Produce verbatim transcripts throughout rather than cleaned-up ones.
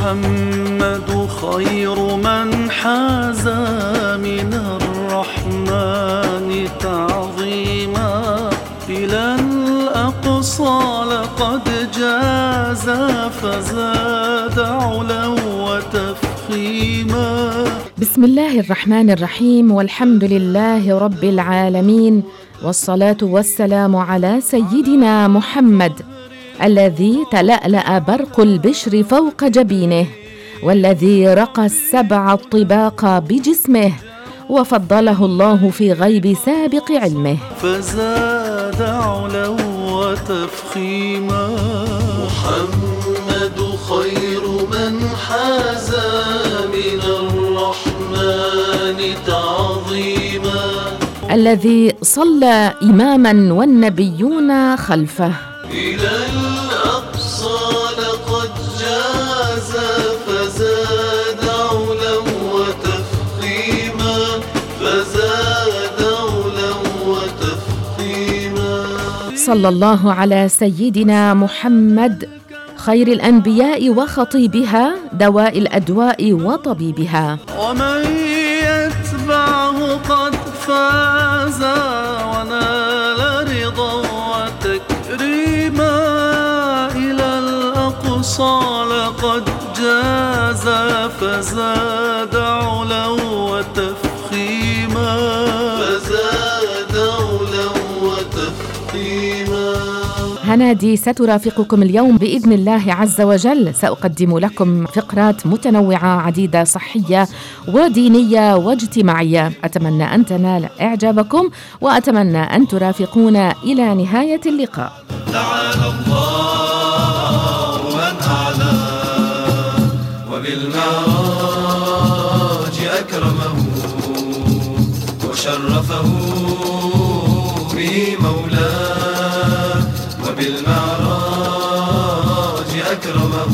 محمد خير من حاز من الرحمن تعظيما إلى الأقصى لقد جاز فزاد علا وتفخيما. بسم الله الرحمن الرحيم، والحمد لله رب العالمين، والصلاة والسلام على سيدنا محمد الذي تلألأ برق البشر فوق جبينه، والذي رقى السبع الطباق بجسمه، وفضله الله في غيب سابق علمه. فزاد علا وتفخيما. محمد خير من حاز من الرحمن تعظيما، الذي صلى إماما والنبيون خلفه. إلى الأقصى لقد جاز فزاد علا وتفخيما، فزاد علا وتفخيما. صلى الله على سيدنا محمد خير الأنبياء وخطيبها، دواء الأدواء وطبيبها. ومن يتبعه قد فاز ونال رضا وتكريما، إلى الأقصى لقد جاز فزاد علا وتفخيما، فزاد علا وتفخيما. هنادي سترافقكم اليوم بإذن الله عز وجل. سأقدم لكم فقرات متنوعة عديدة، صحية ودينية واجتماعية. أتمنى أن تنال إعجابكم، وأتمنى أن ترافقونا إلى نهاية اللقاء. تعالى الله من أعلى وبالمعراج أكرمه وشرفه به مولاه، وبالمعراج أكرمه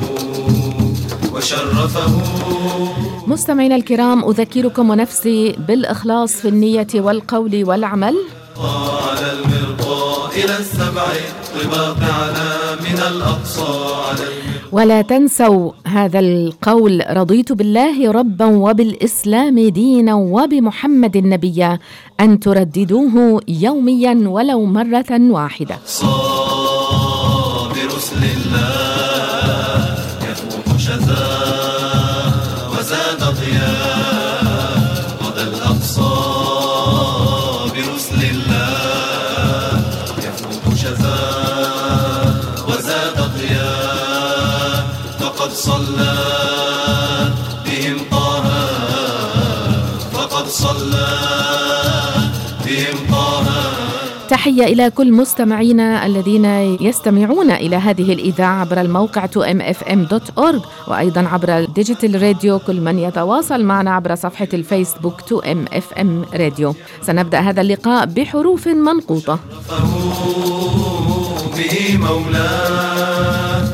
وشرفه. مستمعينا الكرام، أذكركم ونفسي بالإخلاص في النية والقول والعمل. على المرضى إلى السبع طباق على من الأقصى على. ولا تنسوا هذا القول: رضيت بالله ربا وبالإسلام دينا وبمحمد نبيا، أن ترددوه يوميا ولو مرة واحدة. صاب برسل الله يفوح شذا وزاد ضياء، غدا الأقصى برسل الله يفوح شذا وزاد ضياء، فقد صلى بهم طه، فقد صلى بهم طه. تحية إلى كل مستمعينا الذين يستمعون إلى هذه الإذاعة عبر الموقع تو إم إف إم دوت أورغ، وأيضا عبر الديجيتال راديو، كل من يتواصل معنا عبر صفحة الفيسبوك تو إم إف إم راديو. سنبدأ هذا اللقاء بحروف منقوطة. به مولاه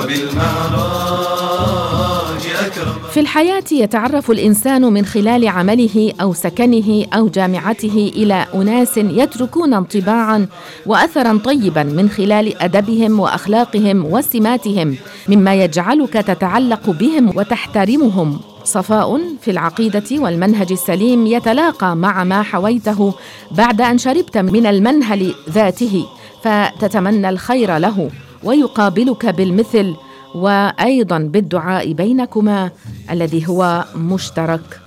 وبالمعراج أكرم. في الحياة يتعرف الإنسان من خلال عمله أو سكنه أو جامعته إلى أناس يتركون انطباعاً وأثراً طيباً من خلال أدبهم وأخلاقهم وسماتهم، مما يجعلك تتعلق بهم وتحترمهم. صفاء في العقيدة والمنهج السليم يتلاقى مع ما حويته بعد أن شربت من المنهل ذاته، فتتمنى الخير له ويقابلك بالمثل، وأيضا بالدعاء بينكما الذي هو مشترك.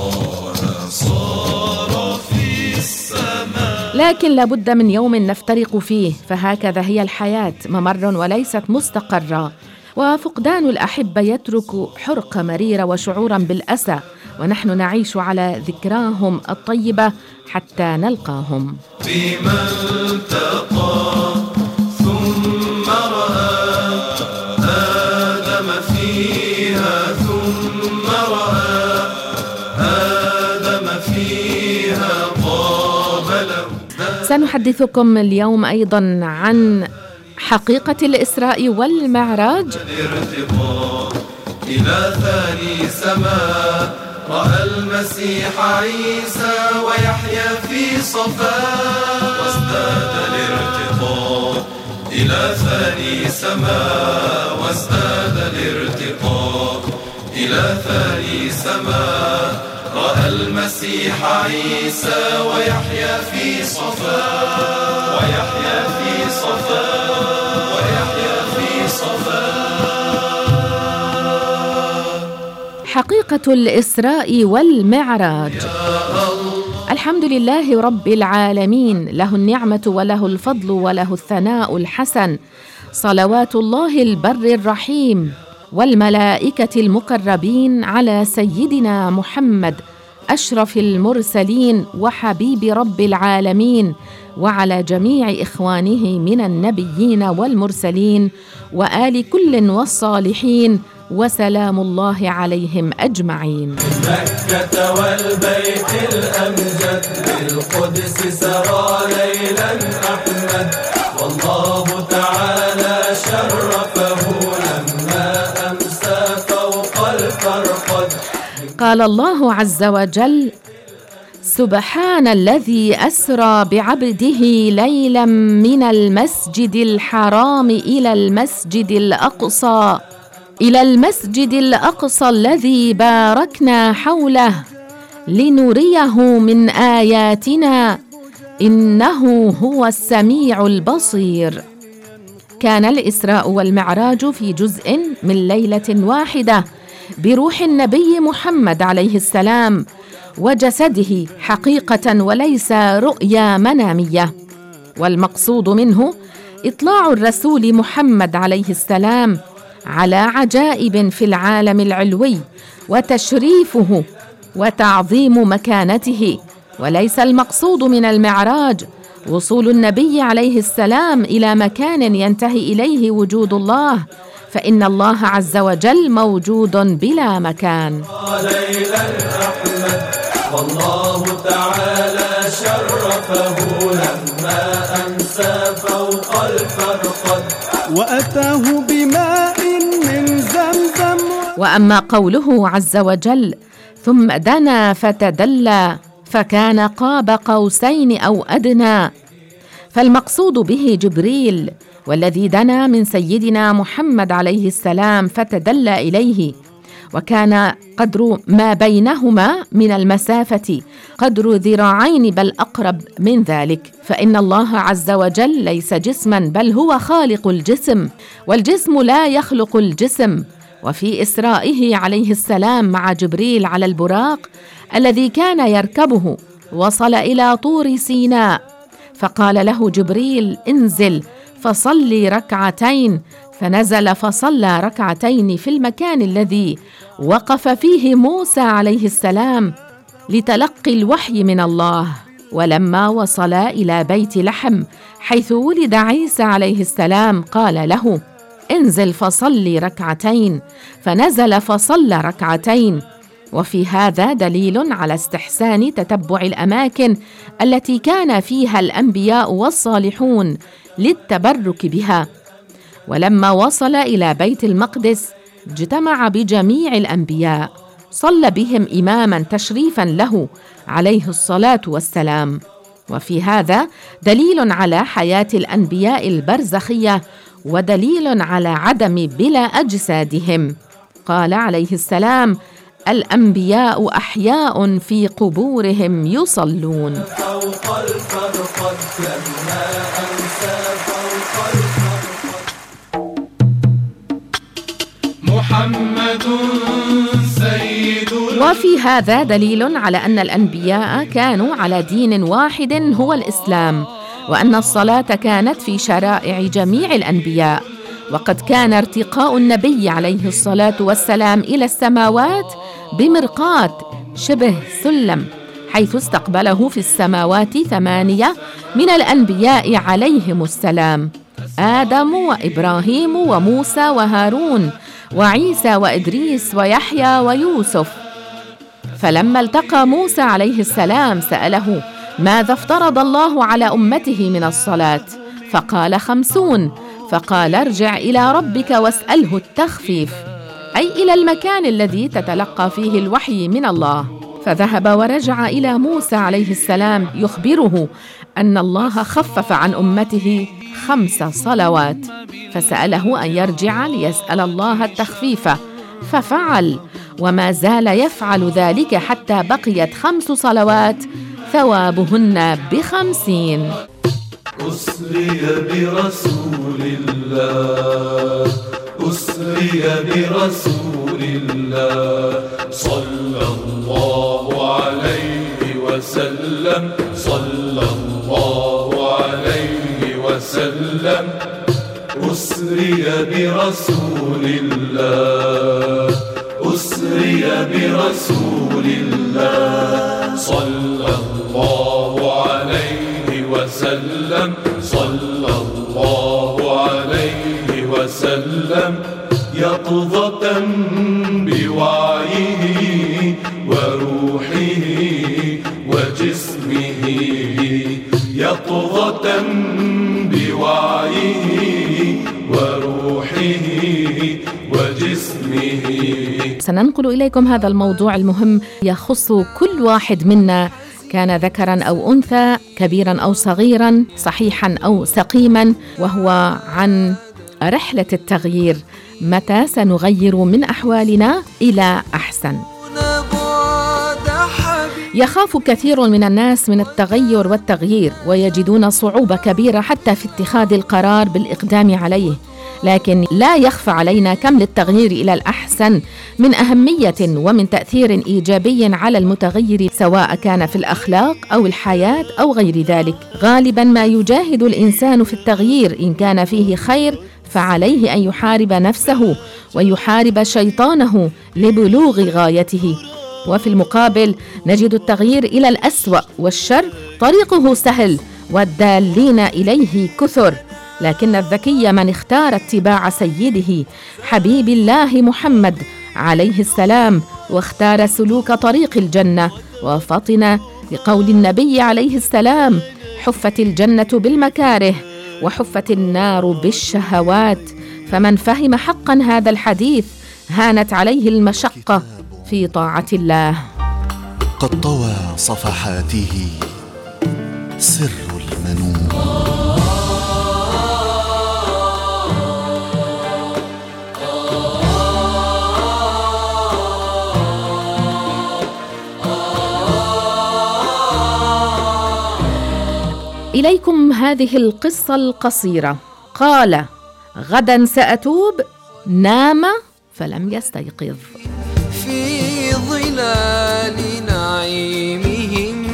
لكن لابد من يوم نفترق فيه، فهكذا هي الحياة، ممر وليست مستقرة، وفقدان الأحبة يترك حرقة مريرة وشعورا بالأسى، ونحن نعيش على ذكراهم الطيبة حتى نلقاهم. بما التقى ثم رأى آدم فيها، ثم رأى آدم فيها قابله. سنحدثكم اليوم أيضا عن حقيقة الإسراء والمعراج. الارتقاء إلى ثاني سماء، رأى المسيح عيسى ويحيى في صفاء، وازداد الارتقاء إلى ثاني سماء، وازداد الارتقاء إلى ثاني سماء، رأى المسيح عيسى ويحيى في صفاء، ويحيى في صفاء، ويحيى في صفاء. حقيقة الإسراء والمعراج. الحمد لله رب العالمين، له النعمة وله الفضل وله الثناء الحسن، صلوات الله البر الرحيم والملائكة المقربين على سيدنا محمد أشرف المرسلين وحبيب رب العالمين، وعلى جميع إخوانه من النبيين والمرسلين وآل كل والصالحين، وسلام الله عليهم أجمعين. مكة والبيت الأمجد، بالقدس سرى ليلا أحمد، والله تعالى شرفه لما أمسى فوق الفرقد. قال الله عز وجل: سبحان الذي أسرى بعبده ليلا من المسجد الحرام إلى المسجد الأقصى إلى المسجد الأقصى الذي باركنا حوله لنريه من آياتنا إنه هو السميع البصير. كان الإسراء والمعراج في جزء من ليلة واحدة بروح النبي محمد عليه السلام وجسده حقيقة وليس رؤيا منامية، والمقصود منه إطلاع الرسول محمد عليه السلام على عجائب في العالم العلوي وتشريفه وتعظيم مكانته، وليس المقصود من المعراج وصول النبي عليه السلام إلى مكان ينتهي إليه وجود الله، فإن الله عز وجل موجود بلا مكان. والله تعالى شرفه لما أمسى فوق الفرقد، وأتاه بماء من زمزم. وأما قوله عز وجل: ثم دنا فتدلى فكان قاب قوسين أو أدنى، فالمقصود به جبريل، والذي دنا من سيدنا محمد عليه السلام فتدلى إليه، وكان قدر ما بينهما من المسافة قدر ذراعين بل أقرب من ذلك، فإن الله عز وجل ليس جسما بل هو خالق الجسم، والجسم لا يخلق الجسم. وفي إسرائه عليه السلام مع جبريل على البراق الذي كان يركبه وصل إلى طور سيناء، فقال له جبريل: انزل فصلي ركعتين، فنزل فصلى ركعتين في المكان الذي وقف فيه موسى عليه السلام لتلقي الوحي من الله. ولما وصل إلى بيت لحم حيث ولد عيسى عليه السلام قال له: انزل فصلي ركعتين، فنزل فصلى ركعتين. وفي هذا دليل على استحسان تتبع الأماكن التي كان فيها الأنبياء والصالحون للتبرك بها. ولما وصل إلى بيت المقدس اجتمع بجميع الأنبياء، صلى بهم إماما تشريفا له عليه الصلاة والسلام. وفي هذا دليل على حياة الأنبياء البرزخية، ودليل على عدم بلا أجسادهم. قال عليه السلام: الأنبياء أحياء في قبورهم يصلون. فوق الفرقد لما أمسى فوق الفرقد، محمد سيد. وفي هذا دليل على أن الأنبياء كانوا على دين واحد هو الإسلام، وأن الصلاة كانت في شرائع جميع الأنبياء. وقد كان ارتقاء النبي عليه الصلاة والسلام إلى السماوات بمرقاة شبه سلم، حيث استقبله في السماوات ثمانية من الأنبياء عليهم السلام: آدم وإبراهيم وموسى وهارون وعيسى وإدريس ويحيى ويوسف. فلما التقى موسى عليه السلام سأله: ماذا افترض الله على أمته من الصلاة؟ فقال: خمسون. فقال: ارجع إلى ربك واسأله التخفيف، أي إلى المكان الذي تتلقى فيه الوحي من الله. فذهب ورجع إلى موسى عليه السلام يخبره أن الله خفف عن أمته خمس صلوات، فسأله أن يرجع ليسأل الله التخفيف ففعل، وما زال يفعل ذلك حتى بقيت خمس صلوات ثوابهن بخمسين. أسري برسول الله، أسري برسول الله، صلى الله عليه وسلم، صلى الله عليه وسلم. أسري برسول الله، أسري برسول الله، صلى الله عليه وسلم، صلى الله عليه وسلم. يقظة بوعيه وروحه وجسمه، يقظة بوعيه وروحه وجسمه. سننقل إليكم هذا الموضوع المهم يخص كل واحد منا، كان ذكراً أو أنثى، كبيراً أو صغيراً، صحيحاً أو سقيماً، وهو عن رحلة التغيير. متى سنغير من أحوالنا إلى أحسن؟ يخاف كثير من الناس من التغير والتغيير، ويجدون صعوبة كبيرة حتى في اتخاذ القرار بالإقدام عليه. لكن لا يخفى علينا كم للتغيير إلى الأحسن من أهمية ومن تأثير إيجابي على المتغير، سواء كان في الأخلاق أو الحياة أو غير ذلك. غالبا ما يجاهد الإنسان في التغيير، إن كان فيه خير فعليه أن يحارب نفسه ويحارب شيطانه لبلوغ غايته. وفي المقابل نجد التغيير إلى الأسوأ والشر طريقه سهل والدالين إليه كثر، لكن الذكي من اختار اتباع سيده حبيب الله محمد عليه السلام، واختار سلوك طريق الجنة، وفطن لقول النبي عليه السلام: حفت الجنة بالمكاره وحفت النار بالشهوات. فمن فهم حقا هذا الحديث هانت عليه المشقة في طاعة الله. قد طوى صفحاته سر المنون. إليكم هذه القصة القصيرة. قال: غدا سأتوب، نام فلم يستيقظ. في ظلال نعيمهم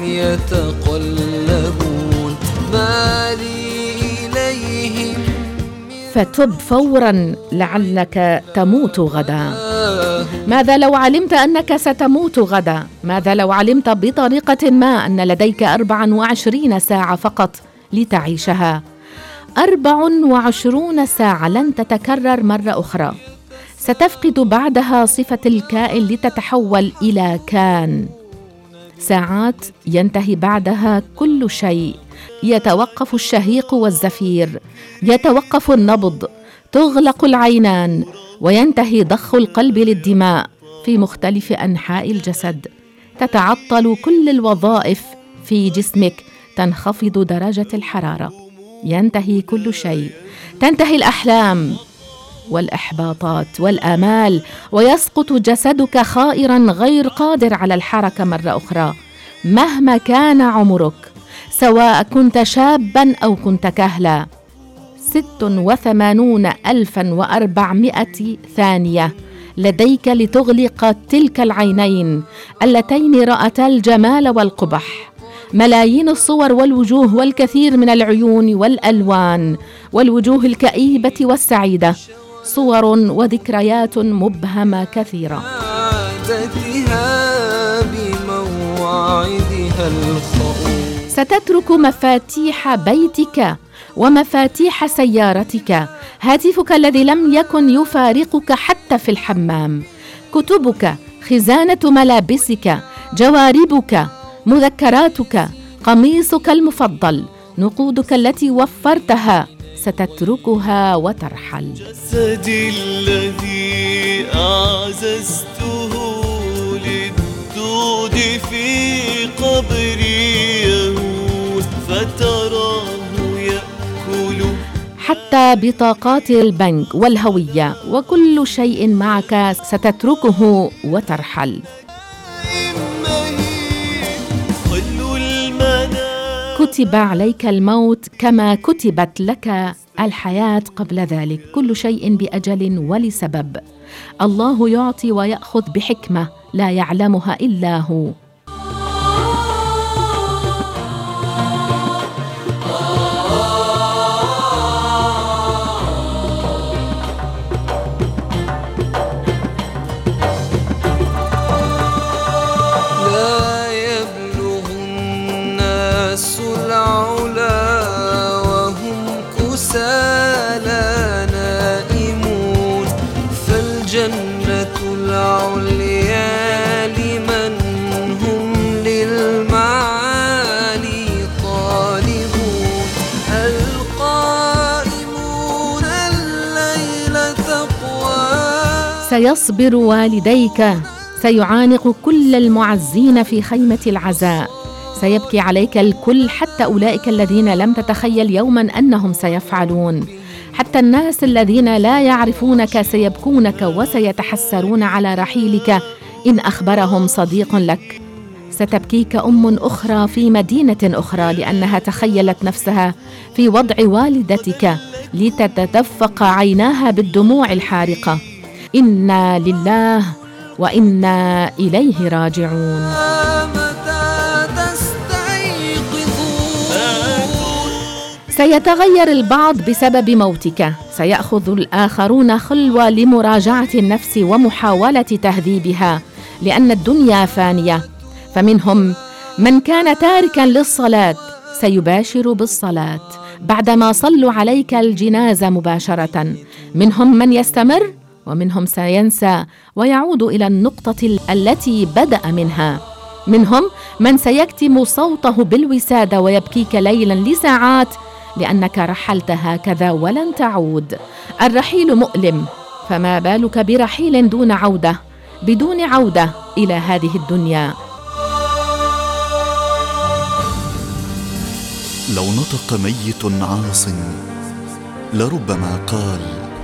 يتقلبون، ما لي إليهم. فتب فورا لعلك تموت غدا. ماذا لو علمت أنك ستموت غدا؟ ماذا لو علمت بطريقة ما أن لديك أربع وعشرين ساعة فقط لتعيشها؟ أربع وعشرون ساعة لن تتكرر مرة أخرى. ستفقد بعدها صفة الكائن لتتحول إلى كان. ساعات ينتهي بعدها كل شيء، يتوقف الشهيق والزفير، يتوقف النبض، تغلق العينان، وينتهي ضخ القلب للدماء في مختلف أنحاء الجسد. تتعطل كل الوظائف في جسمك، تنخفض درجة الحرارة، ينتهي كل شيء، تنتهي الأحلام والإحباطات والآمال، ويسقط جسدك خائرا غير قادر على الحركة مرة أخرى مهما كان عمرك، سواء كنت شابا أو كنت كهلا. ست وثمانون ألفا وأربعمائة ثانية لديك لتغلق تلك العينين اللتين رأتا الجمال والقبح. ملايين الصور والوجوه والكثير من العيون والألوان والوجوه الكئيبة والسعيدة، صور وذكريات مبهمة كثيرة. ستترك مفاتيح بيتك ومفاتيح سيارتك، هاتفك الذي لم يكن يفارقك حتى في الحمام، كتبك، خزانة ملابسك، جواربك، مذكراتك، قميصك المفضل، نقودك التي وفرتها، ستتركها وترحل. جسدي الذي أعززته للدود في قبري يهود، فتراه يأكل. حتى حتى بطاقات البنك والهوية، وكل شيء معك ستتركه وترحل. كتب عليك الموت كما كتبت لك الحياة قبل ذلك، كل شيء بأجل ولسبب. الله يعطي ويأخذ بحكمة لا يعلمها إلا هو. سيصبر والديك، سيعانق كل المعزين في خيمة العزاء، سيبكي عليك الكل، حتى أولئك الذين لم تتخيل يوما أنهم سيفعلون. حتى الناس الذين لا يعرفونك سيبكونك وسيتحسرون على رحيلك إن أخبرهم صديق لك. ستبكيك أم أخرى في مدينة أخرى لأنها تخيلت نفسها في وضع والدتك لتتدفق عيناها بالدموع الحارقة. إنا لله وإنا إليه راجعون. سيتغير البعض بسبب موتك، سيأخذ الآخرون خلوة لمراجعة النفس ومحاولة تهذيبها، لأن الدنيا فانية. فمنهم من كان تاركاً للصلاة سيباشر بالصلاة بعدما صلوا عليك الجنازة مباشرة، منهم من يستمر ومنهم سينسى ويعود إلى النقطة التي بدأ منها، منهم من سيكتم صوته بالوسادة ويبكيك ليلاً لساعات لأنك رحلت هكذا ولن تعود. الرحيل مؤلم، فما بالك برحيل دون عودة، بدون عودة إلى هذه الدنيا. لو نطق ميت عاص لربما قال: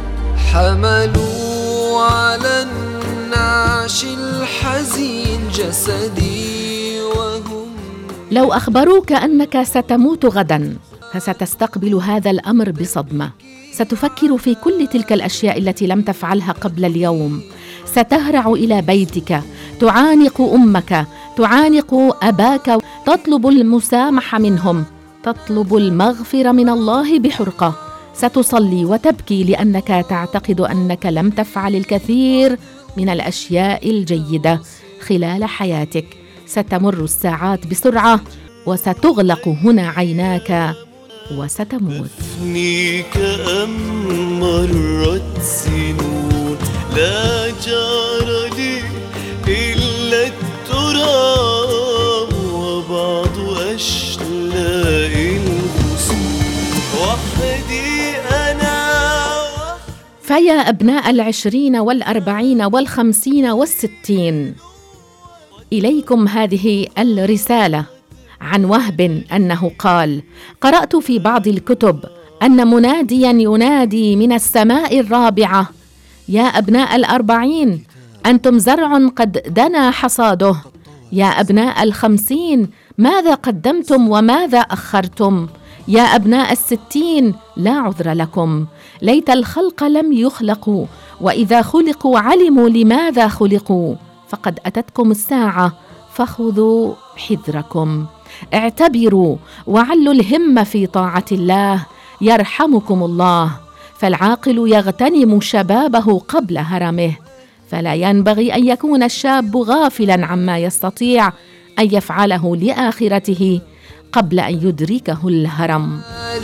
حملوا على النعش الحزين جسدي وهم. لو أخبروك أنك ستموت غداً فستستقبل هذا الأمر بصدمة، ستفكر في كل تلك الأشياء التي لم تفعلها قبل اليوم، ستهرع إلى بيتك، تعانق أمك، تعانق أباك، تطلب المسامحة منهم، تطلب المغفرة من الله بحرقة، ستصلي وتبكي لأنك تعتقد أنك لم تفعل الكثير من الأشياء الجيدة خلال حياتك. ستمر الساعات بسرعة وستغلق هنا عيناك وستموت. أفنيك أم مرت سنون لا جار لي إلا التراب وبعض أشلاء الغصون وحدي أنا. فيا أبناء العشرين والأربعين والخمسين والستين، إليكم هذه الرسالة عن وهب أنه قال: قرأت في بعض الكتب أن منادياً ينادي من السماء الرابعة: يا أبناء الأربعين أنتم زرع قد دنا حصاده، يا أبناء الخمسين ماذا قدمتم وماذا أخرتم، يا أبناء الستين لا عذر لكم، ليت الخلق لم يخلقوا، وإذا خلقوا علموا لماذا خلقوا، فقد أتتكم الساعة فخذوا حذركم. اعتبروا وعلوا الهمة في طاعة الله يرحمكم الله، فالعاقل يغتنم شبابه قبل هرمه، فلا ينبغي أن يكون الشاب غافلاً عما يستطيع أن يفعله لآخرته قبل أن يدركه الهرم.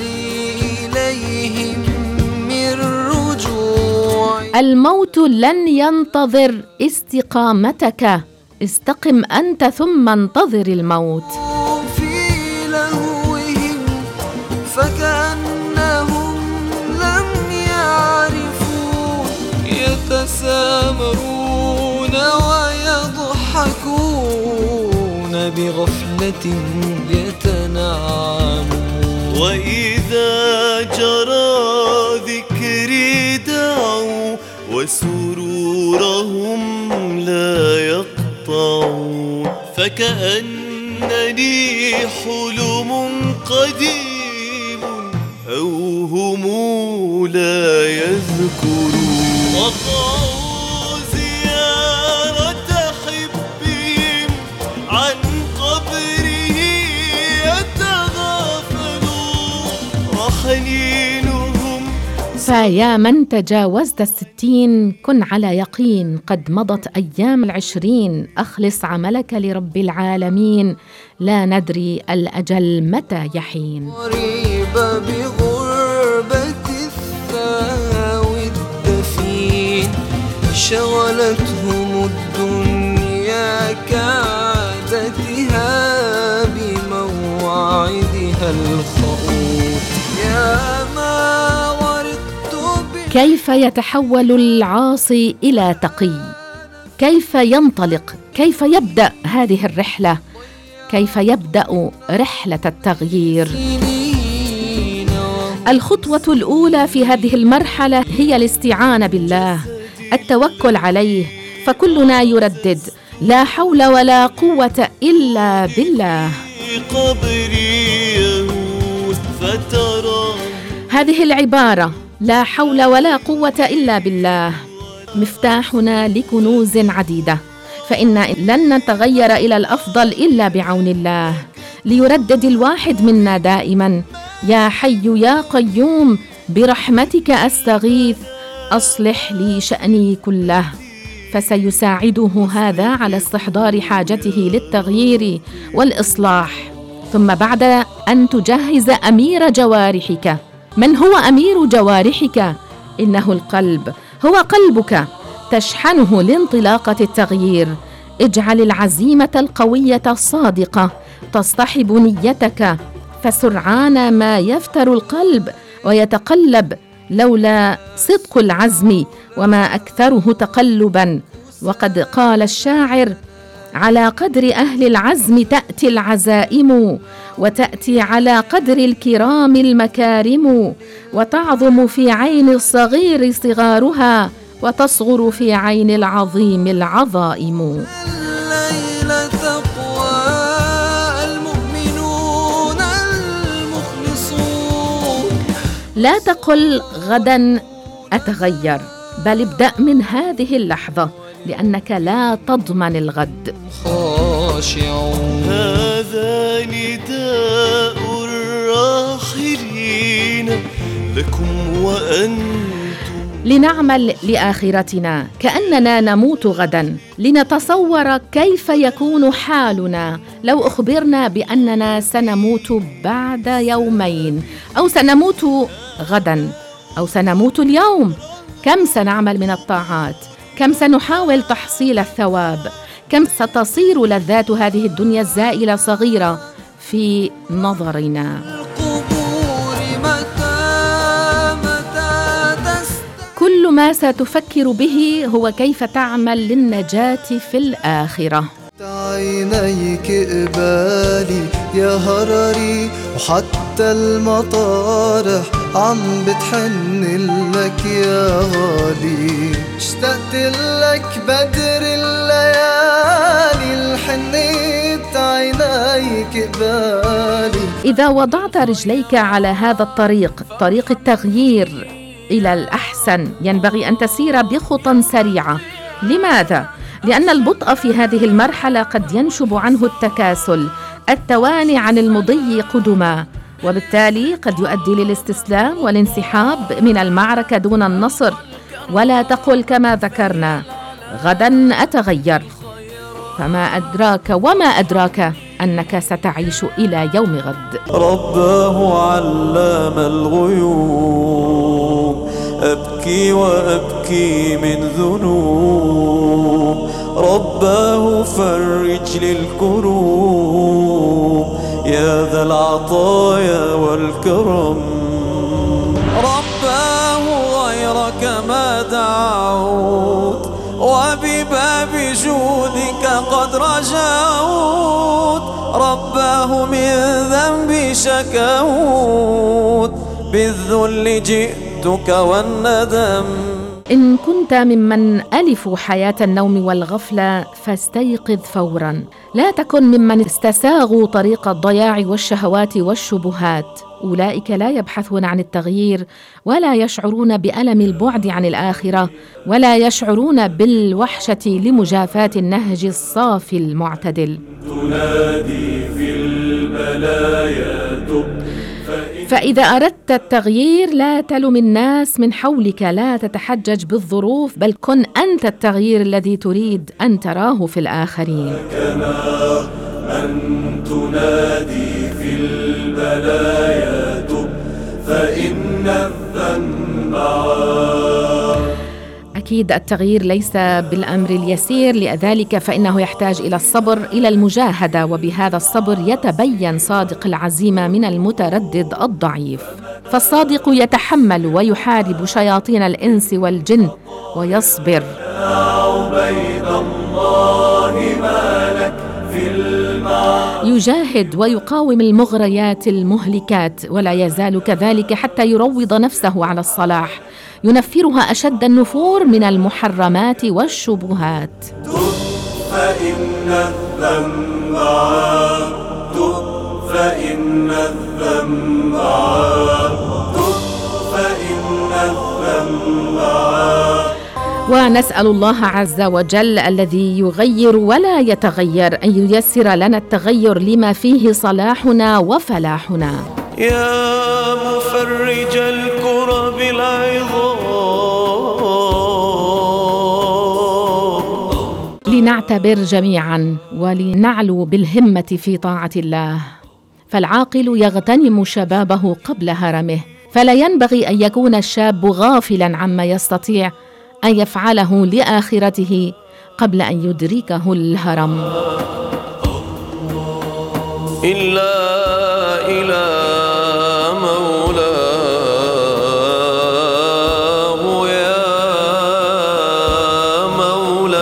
الموت لن ينتظر استقامتك، استقم أنت ثم انتظر الموت. فكأنهم لم يعرفوا يتسامرون ويضحكون بغفلة يتنعمون. وإذا جرى وسرورهم لا يقطعون، فكأنني حلم قديم أو هم لا يذكرون. وقعوا زيارة حبهم عن قبره يتغافلون، وحنينهم. فيا من تجاوزت الستين كن على يقين، قد مضت أيام العشرين، أخلص عملك لرب العالمين، لا ندري الأجل متى يحين. قريبة بغربة الثاوي الدفين، شغلتهم الدنيا كعادتها بموعدها الخؤوت. يا ما كيف يتحول العاصي إلى تقي؟ كيف ينطلق؟ كيف يبدأ هذه الرحلة؟ كيف يبدأ رحلة التغيير؟ الخطوة الأولى في هذه المرحلة هي الاستعانة بالله، التوكل عليه، فكلنا يردد: لا حول ولا قوة إلا بالله. هذه العبارة لا حول ولا قوة إلا بالله مفتاحنا لكنوز عديدة، فإن لن نتغير إلى الأفضل إلا بعون الله. ليردد الواحد منا دائما: يا حي يا قيوم برحمتك أستغيث أصلح لي شأني كله، فسيساعده هذا على استحضار حاجته للتغيير والإصلاح. ثم بعد أن تجهز أمير جوارحك. من هو أمير جوارحك؟ إنه القلب، هو قلبك تشحنه لانطلاقة التغيير. اجعل العزيمة القوية الصادقة تصطحب نيتك، فسرعان ما يفتر القلب ويتقلب لولا صدق العزم، وما أكثره تقلبا. وقد قال الشاعر: على قدر أهل العزم تأتي العزائم، وتأتي على قدر الكرام المكارم، وتعظم في عين الصغير صغارها، وتصغر في عين العظيم العظائم. الليلة تقوى المؤمنون المخلصون. لا تقل غدا أتغير، بل ابدأ من هذه اللحظة، لأنك لا تضمن الغد. خاشعون. هذا نداء الراحلين لكم وأنتم. لنعمل لآخرتنا كأننا نموت غدا، لنتصور كيف يكون حالنا لو أخبرنا بأننا سنموت بعد يومين، أو سنموت غدا، أو سنموت اليوم. كم سنعمل من الطاعات؟ كم سنحاول تحصيل الثواب؟ كم ستصير لذات هذه الدنيا الزائلة صغيرة في نظرنا؟ كل ما ستفكر به هو كيف تعمل للنجاة في الآخرة. عينيك قبالي يا هرري، وحتى المطارح عم بتحن لك يا غالي. اشتقت لك بدر الليالي، الحنيت عينيك قبالي. إذا وضعت رجليك على هذا الطريق، طريق التغيير إلى الأحسن، ينبغي أن تسير بخطى سريعة. لماذا؟ لأن البطء في هذه المرحلة قد ينشب عنه التكاسل، التواني عن المضي قدما، وبالتالي قد يؤدي للاستسلام والانسحاب من المعركة دون النصر. ولا تقل كما ذكرنا: غدا أتغير، فما أدراك وما أدراك أنك ستعيش إلى يوم غد. رباه علام الغيوب، أبكي وأبكي من ذنوب. رباه فرج للكروب، يا ذا العطايا والكرم. رباه غيرك ما دعوت، وبباب جودك قد رجعوت. رباه من ذنبي شكوت، بالذل جئتك والندم. إن كنت ممن ألفوا حياة النوم والغفلة فاستيقظ فوراً. لا تكن ممن استساغوا طريق الضياع والشهوات والشبهات. أولئك لا يبحثون عن التغيير ولا يشعرون بألم البعد عن الآخرة ولا يشعرون بالوحشة لمجافاة النهج الصافي المعتدل. تنادي في البلايا تب. فإذا أردت التغيير لا تلم الناس من حولك، لا تتحجج بالظروف، بل كن أنت التغيير الذي تريد أن تراه في الآخرين. كما من تنادي في البلايا تب فإن الذنب عار. أكيد التغيير ليس بالأمر اليسير، لذلك فإنه يحتاج إلى الصبر، إلى المجاهدة، وبهذا الصبر يتبين صادق العزيمة من المتردد الضعيف. فالصادق يتحمل ويحارب شياطين الإنس والجن ويصبر. يا عبيد الله ما لك في المعاد. يجاهد ويقاوم المغريات المهلكات ولا يزال كذلك حتى يروض نفسه على الصلاح، ينفرها أشد النفور من المحرمات والشبهات. تب فإن الذنب عار. تب فإن الذنب عار. تب فإن الذنب عار. ونسأل الله عز وجل الذي يغير ولا يتغير أن ييسر لنا التغير لما فيه صلاحنا وفلاحنا. يا مفرج الكرب العظام. لنعتبر جميعا ولنعلو بالهمة في طاعة الله، فالعاقل يغتنم شبابه قبل هرمه، فلا ينبغي أن يكون الشاب غافلا عما يستطيع أن يفعله لآخرته قبل أن يدركه الهرم. إلا إلى مولاه يا مولى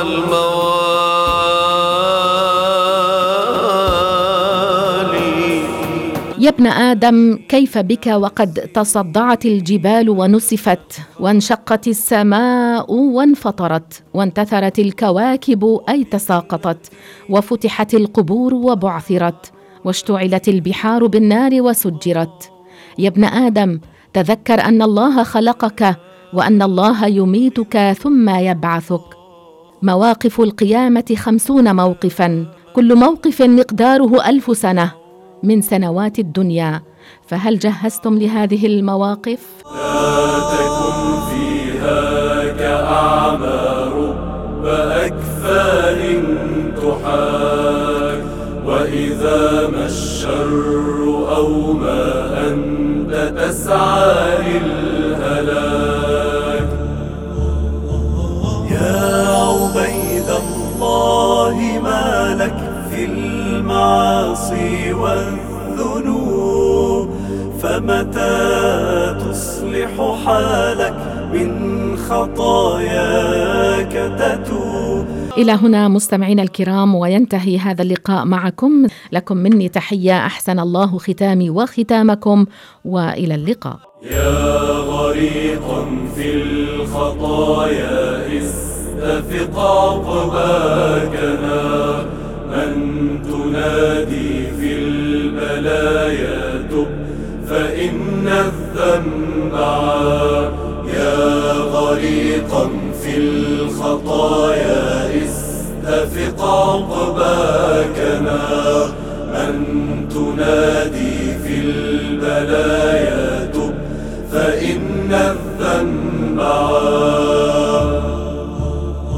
الموالي. يا ابن آدم، كيف بك وقد تصدعت الجبال ونسفت، وانشقت السماء وانفطرت، وانتثرت الكواكب أي تساقطت، وفتحت القبور وبعثرت، واشتعلت البحار بالنار وسجرت. يا ابن آدم، تذكر أن الله خلقك وأن الله يميتك ثم يبعثك. مواقف القيامة خمسون موقفاً، كل موقف مقداره ألف سنة من سنوات الدنيا، فهل جهزتم لهذه المواقف؟ لا تكن فيها كأعمى رب أكفان تحاك، وإذا ما الشر أو ما أنت تسعى للهلاك. يا عبيد الله ما لك في المعاصي والذنوب، فمتى تصلح حالك من خطاياك تتوب. إلى هنا مستمعينا الكرام وينتهي هذا اللقاء معكم. لكم مني تحية، أحسن الله ختامي وختامكم، وإلى اللقاء. يا غريقا في الخطايا استفق عقباكنا، من تنادي في البلايا تب فإن الذنب عار. يا غريقا في الخطايا استفق عقباكنا، من تنادي في البلايا تب فإن الذنب عار.